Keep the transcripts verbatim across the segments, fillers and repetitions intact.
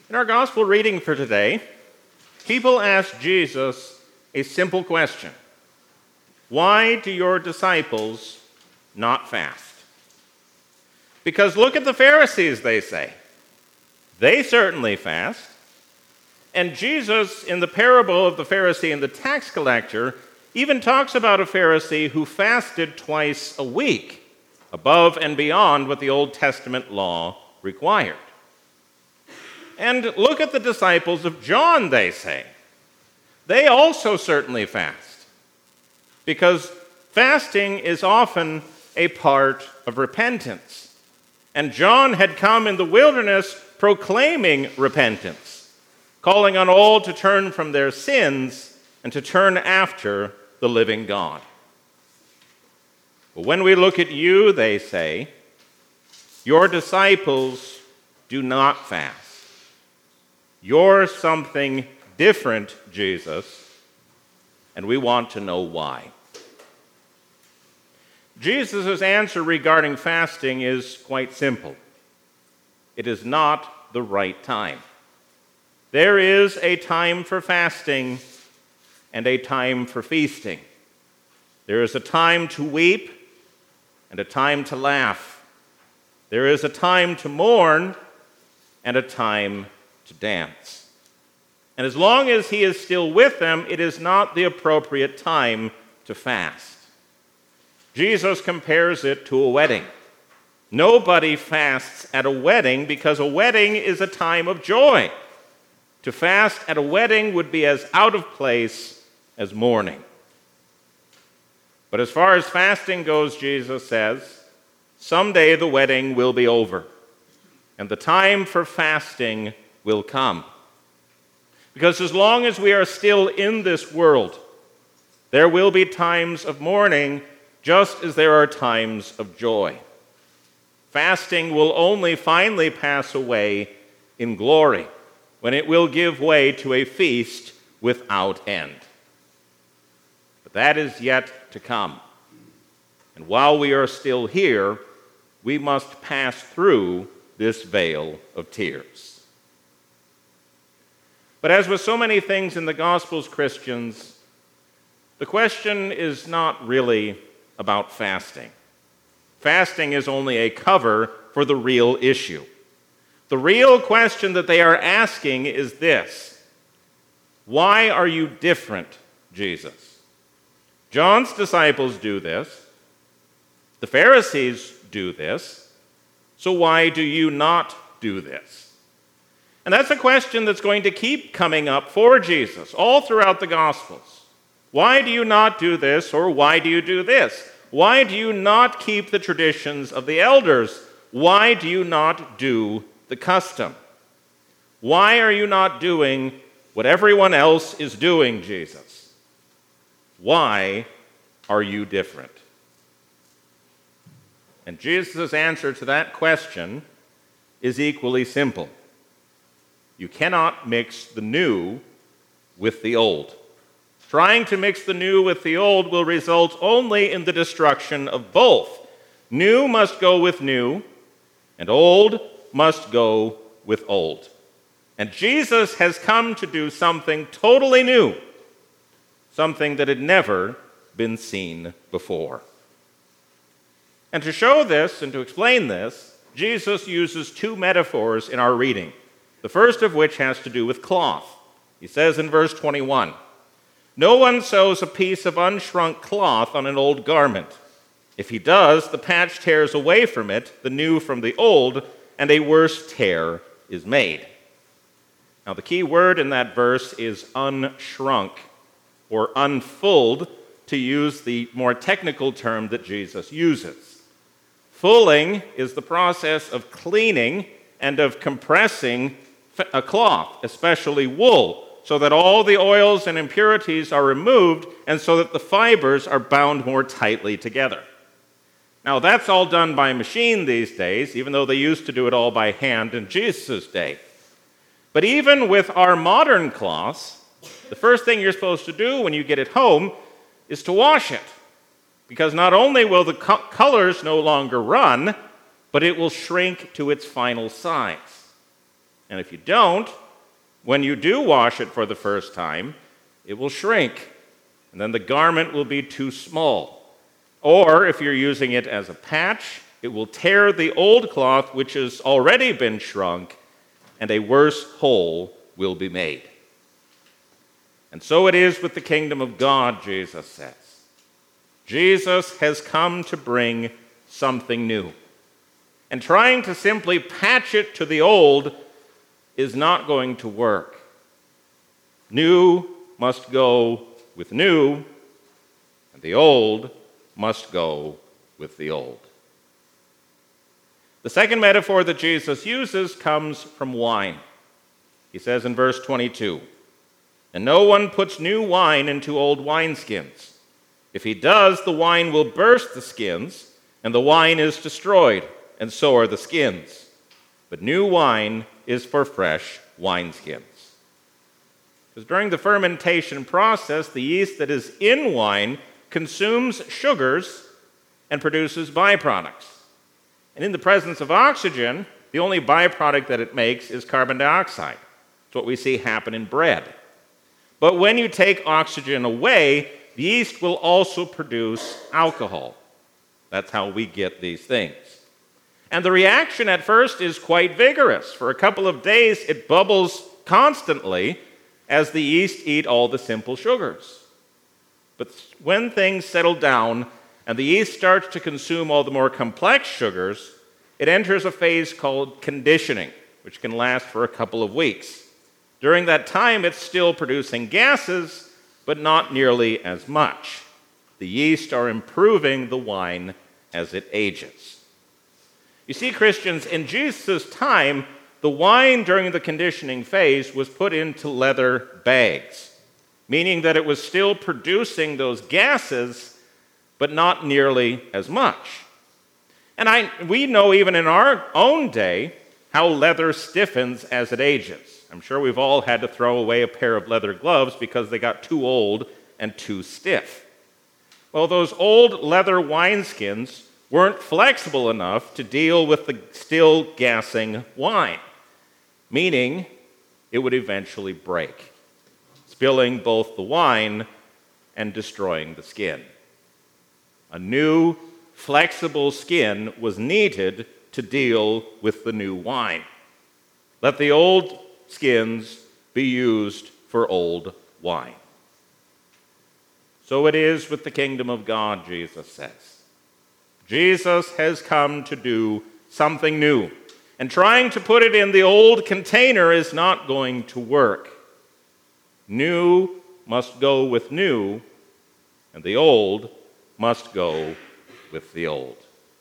In our gospel reading for today, people ask Jesus a simple question. Why do your disciples not fast? Because look at the Pharisees, they say. They certainly fast. And Jesus, in the parable of the Pharisee and the tax collector, even talks about a Pharisee who fasted twice a week, above and beyond what the Old Testament law required. And look at the disciples of John, they say. They also certainly fast, because fasting is often a part of repentance. And John had come in the wilderness proclaiming repentance, calling on all to turn from their sins and to turn after the living God. But when we look at you, they say, your disciples do not fast. You're something different, Jesus, and we want to know why. Jesus' answer regarding fasting is quite simple. It is not the right time. There is a time for fasting and a time for feasting. There is a time to weep and a time to laugh. There is a time to mourn and a time to dance. And as long as he is still with them, it is not the appropriate time to fast. Jesus compares it to a wedding. Nobody fasts at a wedding because a wedding is a time of joy. To fast at a wedding would be as out of place as mourning. But as far as fasting goes, Jesus says, someday the wedding will be over, and the time for fasting will come. Because as long as we are still in this world, there will be times of mourning just as there are times of joy. Fasting will only finally pass away in glory, when it will give way to a feast without end. But that is yet to come. And while we are still here, we must pass through this vale of tears. But as with so many things in the Gospels, Christians, the question is not really about fasting. Fasting is only a cover for the real issue. The real question that they are asking is this: why are you different, Jesus? John's disciples do this. The Pharisees do this. So why do you not do this? And that's a question that's going to keep coming up for Jesus all throughout the Gospels. Why do you not do this, or why do you do this? Why do you not keep the traditions of the elders? Why do you not do the custom? Why are you not doing what everyone else is doing, Jesus? Why are you different? And Jesus' answer to that question is equally simple. You cannot mix the new with the old. Trying to mix the new with the old will result only in the destruction of both. New must go with new, and old must go with old. And Jesus has come to do something totally new, something that had never been seen before. And to show this and to explain this, Jesus uses two metaphors in our reading, the first of which has to do with cloth. He says in verse twenty-one, "No one sews a piece of unshrunk cloth on an old garment. If he does, the patch tears away from it, the new from the old, and a worse tear is made." Now, the key word in that verse is unshrunk, or unfulled, to use the more technical term that Jesus uses. Fulling is the process of cleaning and of compressing a cloth, especially wool, so that all the oils and impurities are removed and so that the fibers are bound more tightly together. Now, that's all done by machine these days, even though they used to do it all by hand in Jesus' day. But even with our modern cloths, the first thing you're supposed to do when you get it home is to wash it. Because not only will the co- colors no longer run, but it will shrink to its final size. And if you don't, when you do wash it for the first time, it will shrink, and then the garment will be too small. Or if you're using it as a patch, it will tear the old cloth which has already been shrunk, and a worse hole will be made. And so it is with the kingdom of God, Jesus says. Jesus has come to bring something new. And trying to simply patch it to the old is not going to work. New must go with new, and the old must go with the old. The second metaphor that Jesus uses comes from wine. He says in verse twenty-two, "And no one puts new wine into old wineskins. If he does, the wine will burst the skins, and the wine is destroyed, and so are the skins. But new wine is for fresh wineskins." Because during the fermentation process, the yeast that is in wine consumes sugars and produces byproducts. And in the presence of oxygen, the only byproduct that it makes is carbon dioxide. It's what we see happen in bread. But when you take oxygen away, the yeast will also produce alcohol. That's how we get these things. And the reaction at first is quite vigorous. For a couple of days, it bubbles constantly as the yeast eat all the simple sugars. But when things settle down and the yeast starts to consume all the more complex sugars, it enters a phase called conditioning, which can last for a couple of weeks. During that time, it's still producing gases, but not nearly as much. The yeast are improving the wine as it ages. You see, Christians, in Jesus' time, the wine during the conditioning phase was put into leather bags, meaning that it was still producing those gases, but not nearly as much. And I, we know even in our own day how leather stiffens as it ages. I'm sure we've all had to throw away a pair of leather gloves because they got too old and too stiff. Well, those old leather wineskins weren't flexible enough to deal with the still gassing wine, meaning it would eventually break, spilling both the wine and destroying the skin. A new, flexible skin was needed to deal with the new wine. Let the old skins be used for old wine. So it is with the kingdom of God, Jesus says. Jesus has come to do something new, and trying to put it in the old container is not going to work. New must go with new, and the old must go with the old.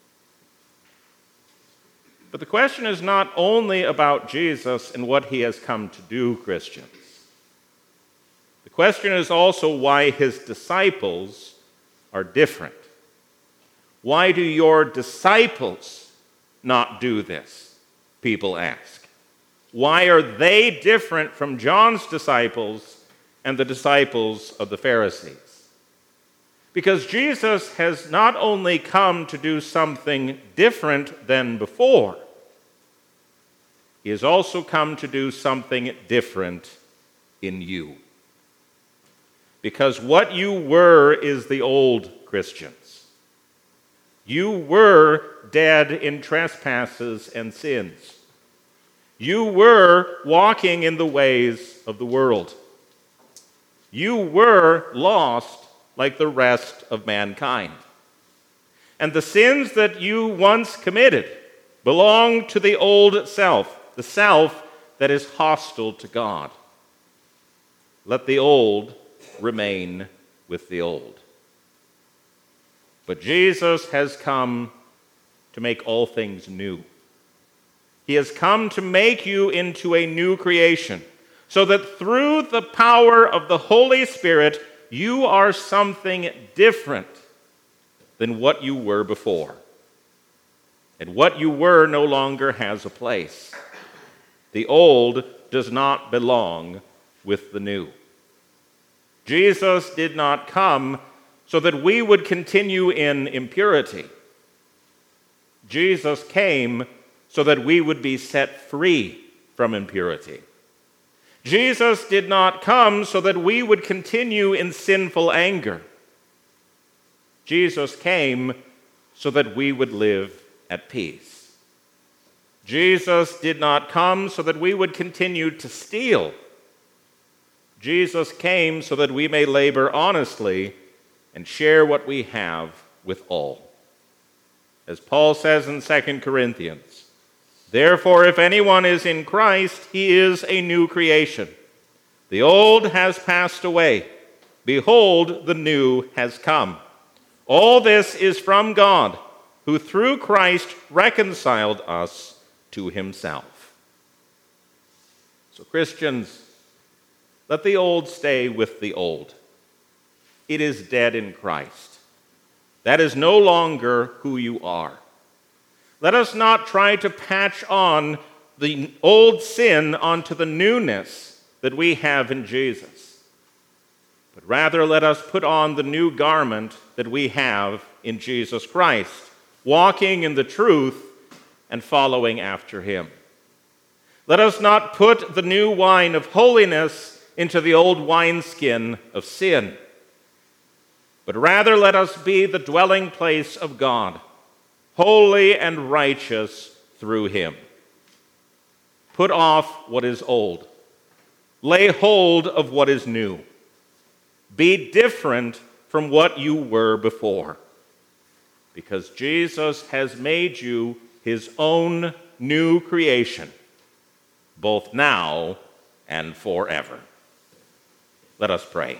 But the question is not only about Jesus and what he has come to do, Christians. The question is also why his disciples are different. Why do your disciples not do this? People ask. Why are they different from John's disciples and the disciples of the Pharisees? Because Jesus has not only come to do something different than before, he has also come to do something different in you. Because what you were is the old Christians. You were dead in trespasses and sins. You were walking in the ways of the world. You were lost like the rest of mankind. And the sins that you once committed belong to the old self, the self that is hostile to God. Let the old remain with the old. But Jesus has come to make all things new. He has come to make you into a new creation, so that through the power of the Holy Spirit, you are something different than what you were before. And what you were no longer has a place. The old does not belong with the new. Jesus did not come so that we would continue in impurity. Jesus came so that we would be set free from impurity. Jesus did not come so that we would continue in sinful anger. Jesus came so that we would live at peace. Jesus did not come so that we would continue to steal. Jesus came so that we may labor honestly and share what we have with all. As Paul says in Second Corinthians, therefore, if anyone is in Christ, he is a new creation. The old has passed away. Behold, the new has come. All this is from God, who through Christ reconciled us to himself. So, Christians, let the old stay with the old. It is dead in Christ. That is no longer who you are. Let us not try to patch on the old sin onto the newness that we have in Jesus, but rather let us put on the new garment that we have in Jesus Christ, walking in the truth and following after him. Let us not put the new wine of holiness into the old wineskin of sin, but rather let us be the dwelling place of God, holy and righteous through him. Put off what is old. Lay hold of what is new. Be different from what you were before, because Jesus has made you his own new creation, both now and forever. Let us pray.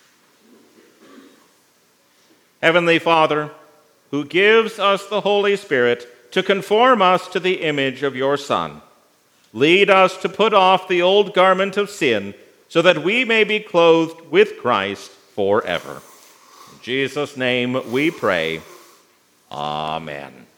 Heavenly Father, who gives us the Holy Spirit to conform us to the image of your Son, lead us to put off the old garment of sin so that we may be clothed with Christ forever. In Jesus' name we pray. Amen.